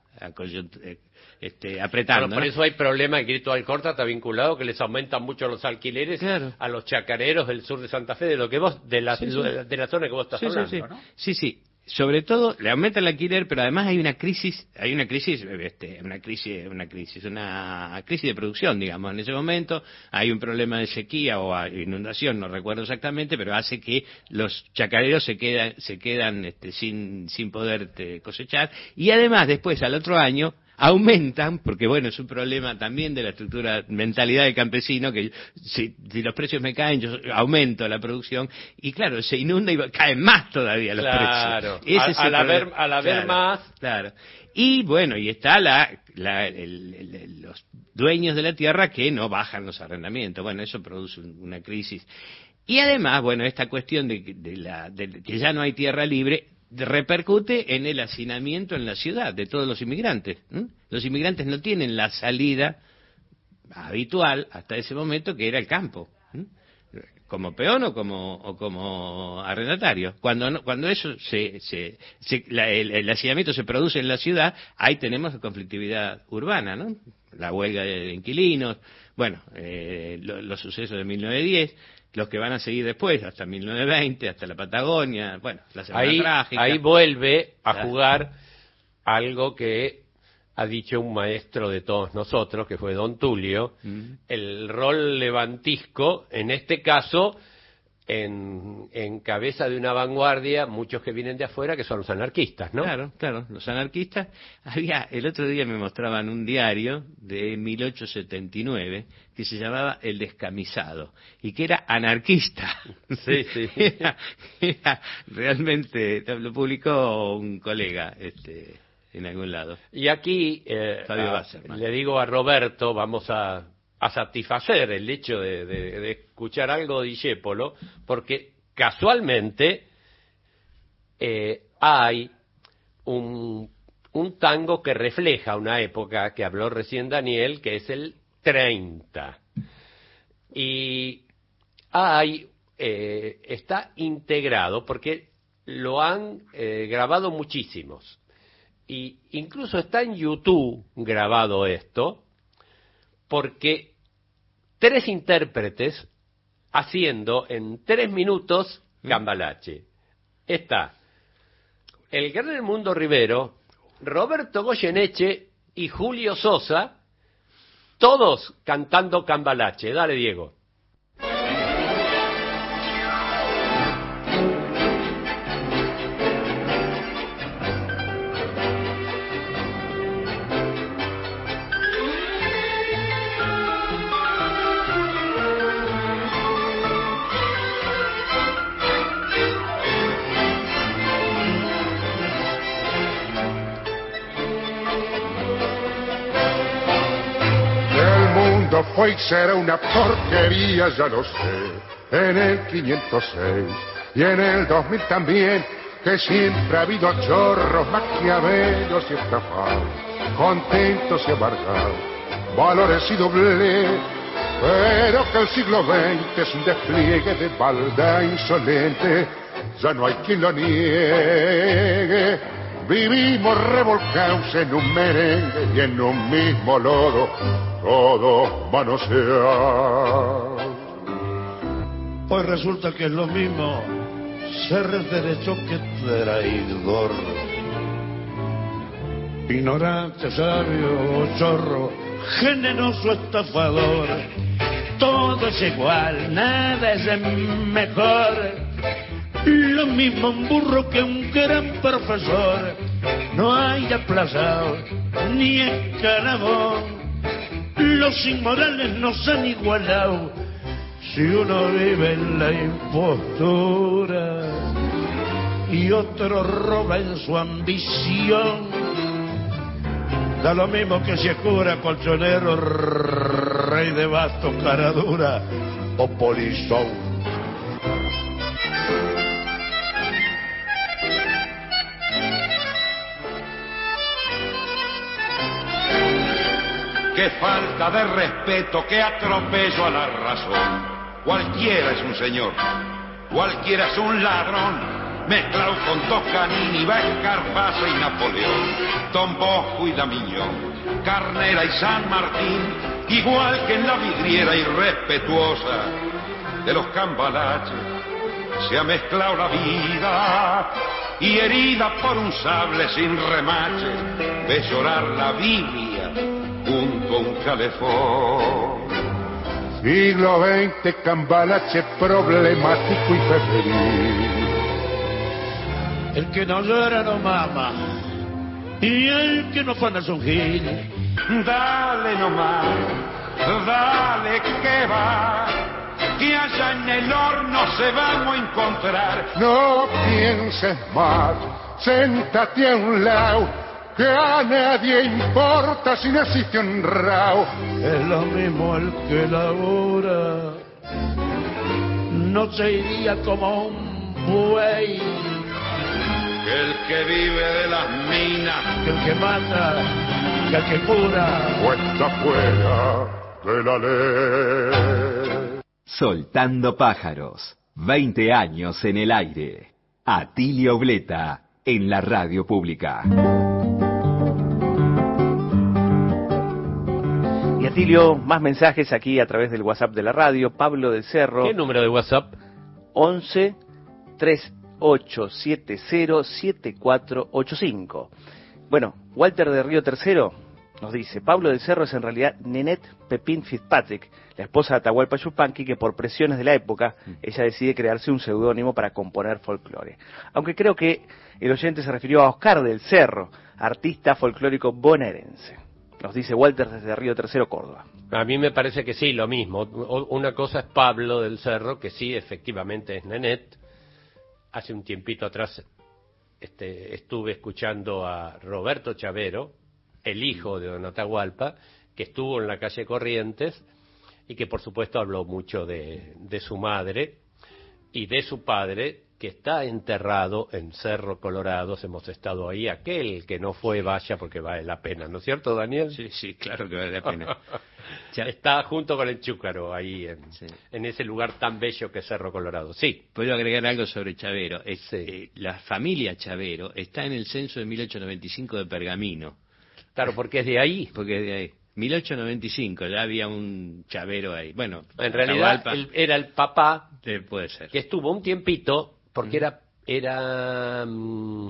este, apretando. Bueno, por ¿no? eso hay problema, el grito de Alcorta está vinculado, que les aumentan mucho los alquileres claro. a los chacareros del sur de Santa Fe, de lo que vos, de la, sí, sí. de la zona que vos estás sí, hablando, sí, sí. ¿no? Sí, sí. Sobre todo le aumenta el alquiler, pero además hay una crisis, hay una crisis, este, una crisis, una crisis, una crisis de producción, digamos, en ese momento hay un problema de sequía o inundación, no recuerdo exactamente, pero hace que los chacareros se quedan, se quedan, este, sin, sin poder este, cosechar, y además después al otro año aumentan, porque bueno, es un problema también de la estructura, mentalidad del campesino, que si, si los precios me caen, yo aumento la producción, y claro, se inunda y caen más todavía los claro. precios. Ese al, al haber, al haber claro, más... Claro. Y bueno, y está la, la el, el, el, los dueños de la tierra que no bajan los arrendamientos. Bueno, eso produce una crisis. Y además, bueno, esta cuestión de, de, la, de que ya no hay tierra libre repercute en el hacinamiento en la ciudad de todos los inmigrantes. ¿eh? Los inmigrantes no tienen la salida habitual hasta ese momento, que era el campo. ¿eh? Como peón o como o como arrendatario. Cuando no, cuando eso se, se, se la, el, el hacinamiento se produce en la ciudad, ahí tenemos la conflictividad urbana, ¿no? La huelga de inquilinos, bueno, eh, lo, los sucesos de mil novecientos diez, los que van a seguir después, hasta mil novecientos veinte, hasta la Patagonia, bueno, la Semana ahí, Trágica. Ahí vuelve a claro. jugar algo que ha dicho un maestro de todos nosotros, que fue Don Tulio, mm. el rol levantisco, en este caso, en, en cabeza de una vanguardia, muchos que vienen de afuera, que son los anarquistas, ¿no? Claro, claro, los anarquistas. Había, el otro día me mostraban un diario de mil ochocientos setenta y nueve, que se llamaba El Descamisado, y que era anarquista. Sí, sí. Era, era realmente, lo publicó un colega, este... en algún lado. Y aquí eh, a, le digo a Roberto, vamos a, a satisfacer el hecho de, de, de escuchar algo de Discépolo, porque casualmente eh, hay un, un tango que refleja una época que habló recién Daniel, que es el treinta. Y hay, eh, está integrado, porque lo han eh, grabado muchísimos. Y incluso está en YouTube grabado esto, porque tres intérpretes haciendo en tres minutos Cambalache. Está el gran Edmundo Rivero, Roberto Goyeneche y Julio Sosa, todos cantando Cambalache. Dale, Diego. Fue y será una porquería, ya lo sé, en el quinientos seis y en el dos mil también, que siempre ha habido chorros, maquiavelos y estafados, contentos y amargados, valores y doble, pero que el siglo veinte es un despliegue de maldad insolente, ya no hay quien lo niegue. Vivimos revolcados en un merengue y en un mismo lodo, todo manoseado. Pues resulta que es lo mismo ser derecho que traidor, ignorante, sabio, chorro, generoso, estafador. Todo es igual, nada es mejor. Lo mismo un burro que un gran profesor. No hay aplazado ni escalabón. Los inmorales nos han igualado. Si uno vive en la impostura y otro roba en su ambición, da lo mismo que si es cura, colchonero, rey de bastos, cara dura o polizón. Qué falta de respeto, qué atropello a la razón. Cualquiera es un señor, cualquiera es un ladrón, mezclado con Toscanini, Escarpazo y Napoleón, Don Bosco y Damiñón, Carnera y San Martín, igual que en la vidriera irrespetuosa de los Cambalaches, se ha mezclado la vida y herida por un sable sin remache, ve llorar la Biblia junto a un calefón. Siglo veinte, Cambalache problemático y febril. El que no llora no mama, y el que no fana son Gil. Dale nomás, dale que va, que allá en el horno se vamos a encontrar. No pienses más, séntate a un lado, que a nadie importa si naciste honrado. Es lo mismo el que labora, no se iría como un buey. Que el que vive de las minas, que el que mata, que el que cura, o está fuera de la ley. Soltando pájaros, veinte años en el aire. Atilio Bleta, en la radio pública. Y Atilio, más mensajes aquí a través del WhatsApp de la radio. Pablo del Cerro. ¿Qué número de WhatsApp? once tres ocho siete cero siete cuatro ocho cinco. Bueno, Walter de Río Tercero nos dice: Pablo del Cerro es en realidad Nenette Pepín Fitzpatrick, la esposa de Atahualpa Yupanqui, que por presiones de la época, ella decide crearse un seudónimo para componer folclore. Aunque creo que el oyente se refirió a Oscar del Cerro, artista folclórico bonaerense. Nos dice Walter desde Río Tercero, Córdoba. A mí me parece que sí, lo mismo. Una cosa es Pablo del Cerro, que sí, efectivamente es Nenette. Hace un tiempito atrás este, estuve escuchando a Roberto Chavero, el hijo de don Atahualpa, que estuvo en la calle Corrientes y que por supuesto habló mucho de, de su madre y de su padre, que está enterrado en Cerro Colorado. Hemos estado ahí. Aquel que no fue, vaya, porque vale la pena, ¿no es cierto, Daniel? Sí, sí, claro que vale la pena. Está junto con el Chúcaro ahí en, sí. en ese lugar tan bello que es Cerro Colorado. Sí. Puedo agregar algo sobre Chavero. Es, sí. eh, la familia Chavero está en el censo de mil ochocientos noventa y cinco de Pergamino. Claro, porque es de ahí. Porque es de ahí. mil ochocientos noventa y cinco, ya había un Chavero ahí. Bueno, en realidad el, era el papá, eh, puede ser, que estuvo un tiempito, porque mm. era era um,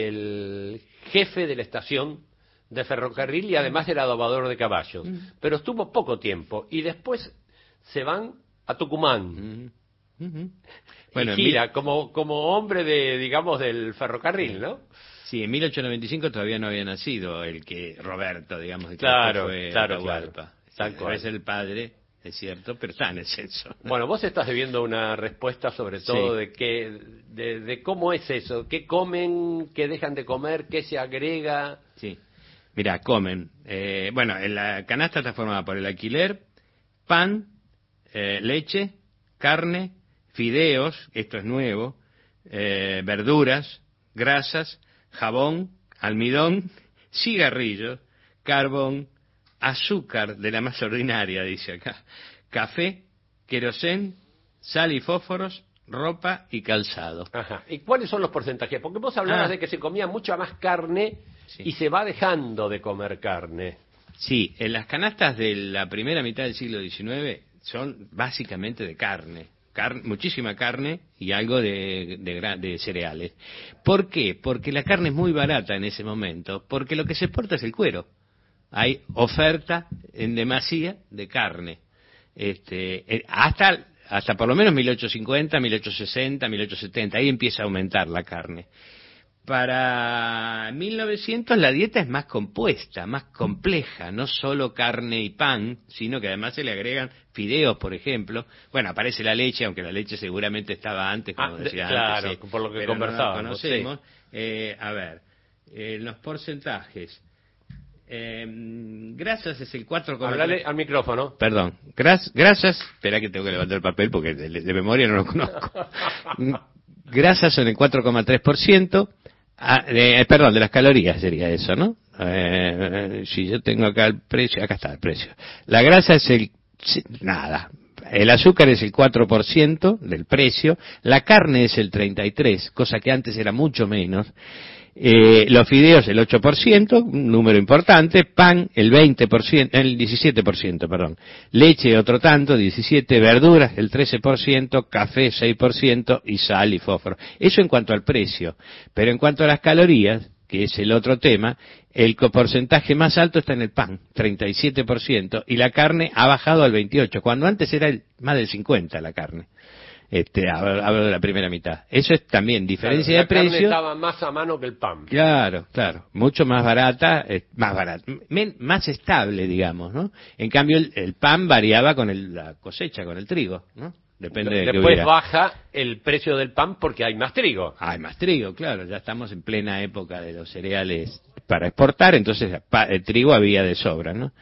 el jefe de la estación de ferrocarril y además era adobador de caballos. Mm. Pero estuvo poco tiempo y después se van a Tucumán. Mm. Mm-hmm. Bueno, y gira mil... como, como hombre de, digamos, del ferrocarril, ¿no? Sí, en mil ochocientos noventa y cinco todavía no había nacido el que Roberto, digamos, el que claro, fue claro, Atahualpa. Tal cual. Es el padre, es cierto, pero está en el censo. Bueno, vos estás debiendo una respuesta sobre todo sí. de qué, de, de cómo es eso, qué comen, qué dejan de comer, qué se agrega. Sí, mira, comen. Eh, bueno, en la canasta está formada por el alquiler, pan, eh, leche, carne, fideos, esto es nuevo, eh, verduras, grasas, jabón, almidón, cigarrillos, carbón, azúcar de la más ordinaria, dice acá, café, querosén, sal y fósforos, ropa y calzado. Ajá. ¿Y cuáles son los porcentajes? Porque vos hablabas ah. de que se comía mucha más carne sí. y se va dejando de comer carne. Sí, en las canastas de la primera mitad del siglo diecinueve son básicamente de carne. Car- muchísima carne y algo de, de, de cereales. ¿Por qué? Porque la carne es muy barata en ese momento, porque lo que se exporta es el cuero. Hay oferta en demasía de carne. Este, hasta, hasta por lo menos mil ochocientos cincuenta, mil ochocientos sesenta, mil ochocientos setenta, ahí empieza a aumentar la carne. Para mil novecientos la dieta es más compuesta, más compleja, no solo carne y pan, sino que además se le agregan fideos, por ejemplo. Bueno, aparece la leche, aunque la leche seguramente estaba antes, como ah, decía claro, antes. Sí, por lo que pero conversábamos. No conocemos. Sí. Eh, a ver, eh, los porcentajes. Eh, grasas es el cuatro coma tres. Hablale al micrófono. Perdón. Gras, grasas, espera que tengo que levantar el papel porque de, de memoria no lo conozco. Grasas son el cuatro coma tres por ciento. Ah, de, perdón, de las calorías sería eso, ¿no? Eh, si yo tengo acá el precio, acá está el precio. La grasa es el... nada. El azúcar es el cuatro por ciento del precio. La carne es el treinta y tres por ciento, cosa que antes era mucho menos. Eh, los fideos el ocho por ciento, un número importante. Pan el veinte por ciento, el diecisiete por ciento, perdón. Leche otro tanto, diecisiete por ciento. Verduras el trece por ciento. Café seis por ciento. Y sal y fósforo. Eso en cuanto al precio. Pero en cuanto a las calorías, que es el otro tema, el porcentaje más alto está en el pan, treinta y siete por ciento. Y la carne ha bajado al veintiocho por ciento, cuando antes era el, más del cincuenta por ciento la carne. Este, hablo, hablo de la primera mitad. Eso es también diferencia claro, de la precio. carne estaba más a mano que el pan. Claro, claro, mucho más barata, eh, más barata, men, más estable, digamos, ¿no? En cambio, el, el pan variaba con el, la cosecha, con el trigo, ¿no? Depende de Después que hubiera. baja el precio del pan porque hay más trigo. Hay más trigo, claro, ya estamos en plena época de los cereales para exportar, entonces pa, el trigo había de sobra, ¿no?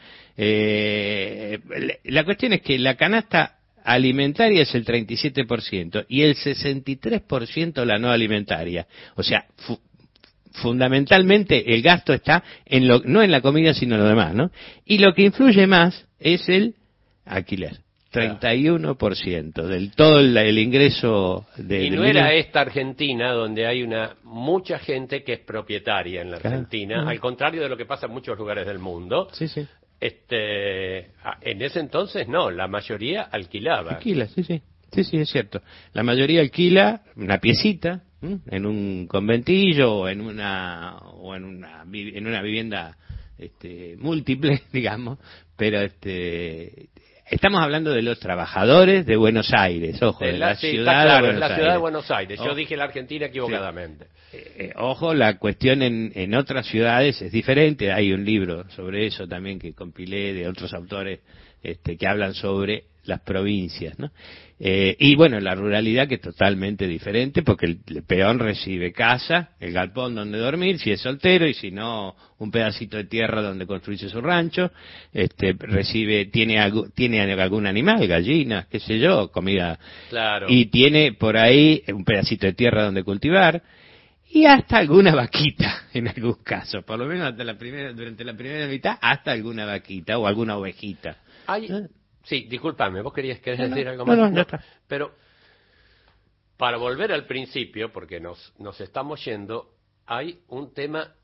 Eh, la cuestión es que la canasta alimentaria es el treinta y siete por ciento y el sesenta y tres por ciento la no alimentaria. O sea, fu fundamentalmente el gasto está en lo, no en la comida sino en lo demás, ¿no? Y lo que influye más es el alquiler. treinta y uno por ciento del todo el, el ingreso de... Y no era esta Argentina donde hay una mucha gente que es propietaria en la Argentina, claro. Al contrario de lo que pasa en muchos lugares del mundo. Sí, sí. Este, en ese entonces no, la mayoría alquilaba. Alquila, sí, sí, sí, sí, es cierto. La mayoría alquila una piecita ¿m? en un conventillo o en una o en una en una vivienda este, múltiple, digamos, pero este estamos hablando de los trabajadores de Buenos Aires, ojo, de, de la, la sí, ciudad claro, de Buenos la Aires. ciudad de Buenos Aires. Yo ojo. dije la Argentina equivocadamente. Sí. Eh, eh, ojo, la cuestión en, en otras ciudades es diferente. Hay un libro sobre eso también que compilé de otros autores este, que hablan sobre las provincias, ¿no? Eh, y bueno, la ruralidad que es totalmente diferente porque el, el peón recibe casa, el galpón donde dormir, si es soltero, y si no, un pedacito de tierra donde construirse su rancho, este, recibe, tiene, algo, tiene algún animal, gallinas, qué sé yo, comida, claro. Y tiene por ahí un pedacito de tierra donde cultivar, y hasta alguna vaquita, en algún caso, por lo menos hasta la primera, durante la primera mitad, hasta alguna vaquita o alguna ovejita. Hay... Sí, discúlpame, vos querías, querés no, decir no, algo más. No, no, no está. Pero para volver al principio, porque nos, nos estamos yendo, hay un tema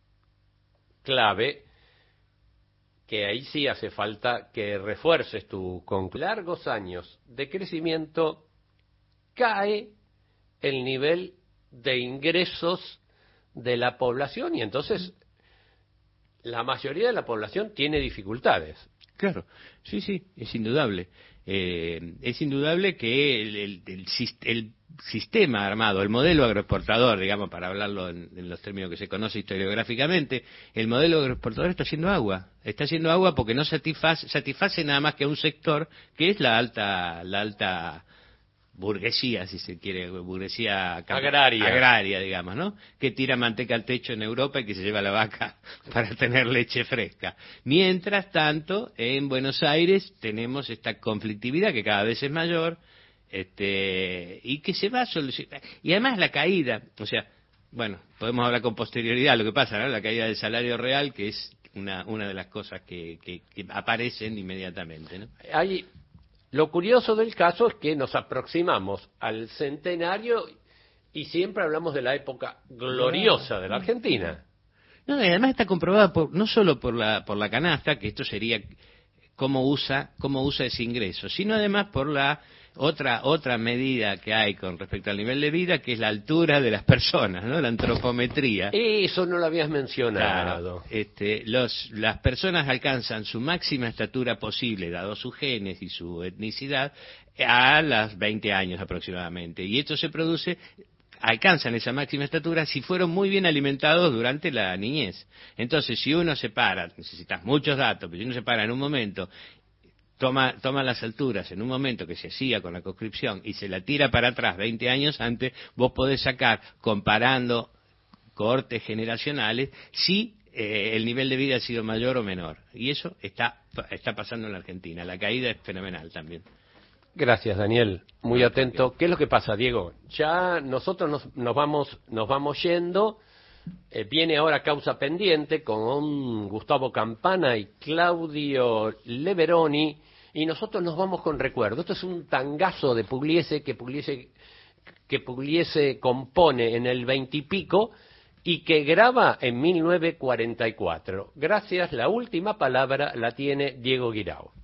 clave que ahí sí hace falta que refuerces tu con largos años de crecimiento, cae el nivel de ingresos de la población y entonces la mayoría de la población tiene dificultades. Claro, sí, sí, es indudable. Eh, es indudable que el, el, el, el sistema armado, el modelo agroexportador, digamos, para hablarlo en, en los términos que se conoce historiográficamente, el modelo agroexportador está haciendo agua. Está haciendo agua porque no satisface, satisface nada más que a un sector que es la alta, la alta burguesía, si se quiere, burguesía agraria. agraria, digamos, ¿no? Que tira manteca al techo en Europa y que se lleva la vaca para tener leche fresca. Mientras tanto, en Buenos Aires tenemos esta conflictividad que cada vez es mayor, este, y que se va a solucionar. Y además la caída, o sea, bueno, podemos hablar con posterioridad lo que pasa, ¿no? La caída del salario real, que es una, una de las cosas que, que, que aparecen inmediatamente, ¿no? Hay... Lo curioso del caso es que nos aproximamos al centenario y siempre hablamos de la época gloriosa de la Argentina. No, y además está comprobada por, no solo por la por la canasta, que esto sería cómo usa cómo usa ese ingreso, sino además por la otra otra medida que hay con respecto al nivel de vida, que es la altura de las personas, ¿no? La antropometría. Eso no lo habías mencionado. Claro, este, los, las personas alcanzan su máxima estatura posible, dado sus genes y su etnicidad, a los veinte años aproximadamente. Y esto se produce, alcanzan esa máxima estatura si fueron muy bien alimentados durante la niñez. Entonces, si uno se para, necesitas muchos datos, pero si uno se para en un momento, Toma, toma las alturas en un momento que se hacía con la conscripción y se la tira para atrás veinte años antes, vos podés sacar, comparando cohortes generacionales, si eh, el nivel de vida ha sido mayor o menor. Y eso está, está pasando en la Argentina. La caída es fenomenal también. Gracias, Daniel. Muy atento. ¿Qué es lo que pasa, Diego? Ya nosotros nos, nos vamos nos vamos yendo. Eh, viene ahora Causa Pendiente con Gustavo Campana y Claudio Leveroni. Y nosotros nos vamos con recuerdo. Esto es un tangazo de Pugliese que Pugliese, que Pugliese compone en el veintipico y que graba en mil novecientos cuarenta y cuatro. Gracias, la última palabra la tiene Diego Guirao.